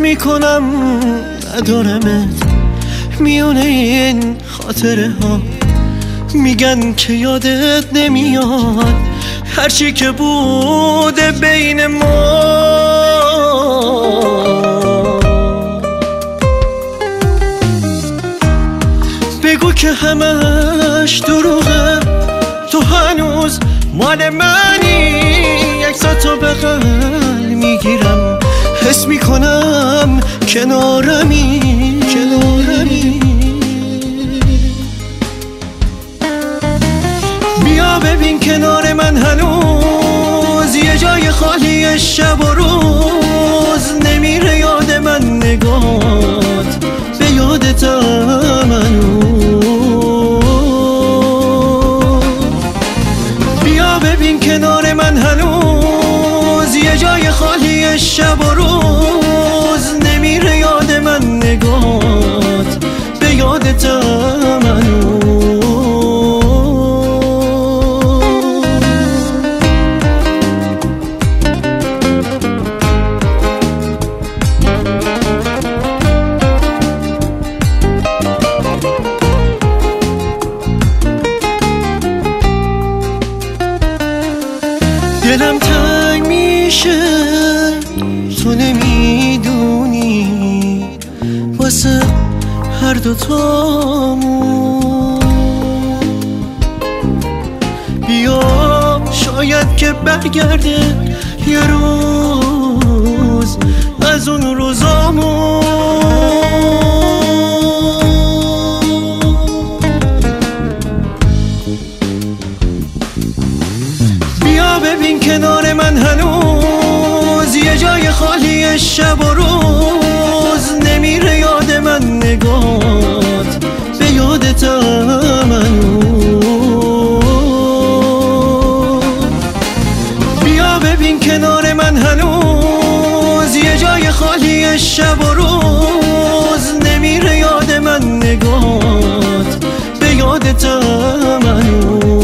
میکنم ندارمت میونه این خاطره ها. میگن که یادت نمیاد هرچی که بوده بین ما. بگو که همش دروغه، تو هنوز مال منی. عکساتو بغل میگیرم، حس میکنم کنارمی. بیا ببین کنار من هنوز یه جای خالی شب و روز. نمیره یاد من نگات، به یادتم هنوز. بیا ببین کنار من هنوز یه جای خالی شب و روز. نمیره یاد من نگات، به یادتم هنوز. دلم تنگ میشه تو نمیدونی، واسه هر دوتامون. بیا شاید که برگرده یه روز از اون روزامون. بیا ببین کنار من هنوز یه جای خالی شب و روز. نمیره یاد من نگات، به یادتم هنوز. بیا ببین کنار من هنوز یه جای خالی شب و روز. نمیره یاد من نگات، به یادتم هنوز.